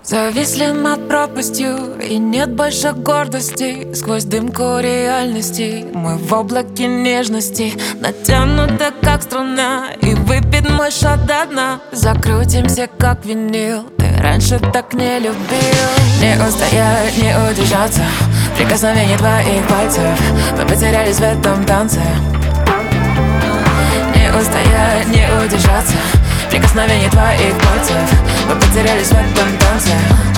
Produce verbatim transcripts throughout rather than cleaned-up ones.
Зависли над пропастью, и нет больше гордости. Сквозь дымку реальности мы в облаке нежности, натянута как струна, и выпит мой шот до дна. Закрутимся как винил, ты раньше так не любил. Не устоять, не удержаться, прикосновение твоих пальцев. Мы потерялись в этом танце. Не устоять, не удержаться, прикосновение твоих пальцев. Мы потерялись в этом танце.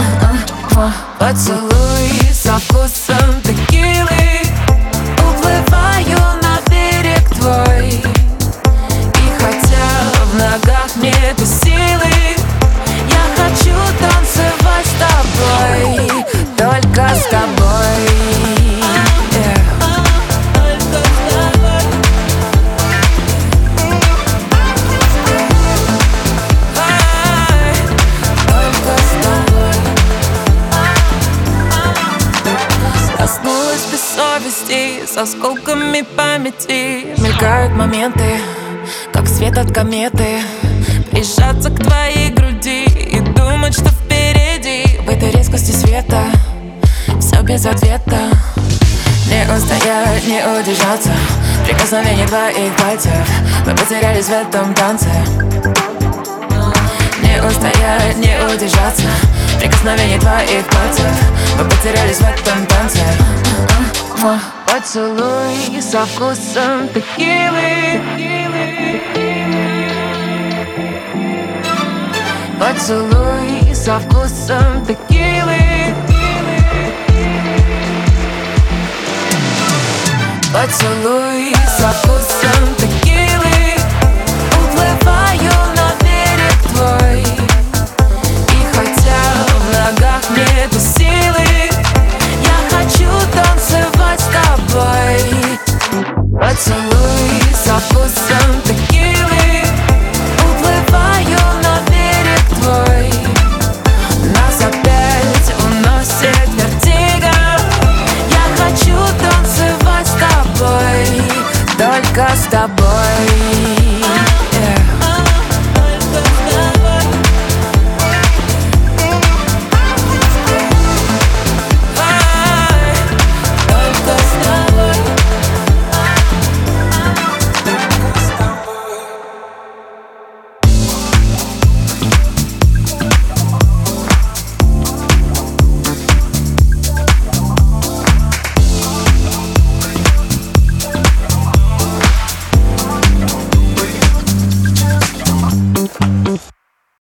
Поцелуй со вкусом текилы, уплываю на берег твой. И хотя в ногах нету силы, я хочу танцевать с тобой, только с тобой. Проснулась без совести, с осколками памяти. Мелькают моменты, как свет от кометы. Прижаться к твоей груди и думать, что впереди. В этой резкости света все без ответа. Не устоять, не удержаться, прикосновение твоих пальцев. Мы потерялись в этом танце. Не устоять, не удержаться, прикосновение твоих пальцев. Мы потерялись в этом танце. Поцелуй со вкусом текилы, поцелуй со вкусом текилы, поцелуй со вкусом текилы, уплывай.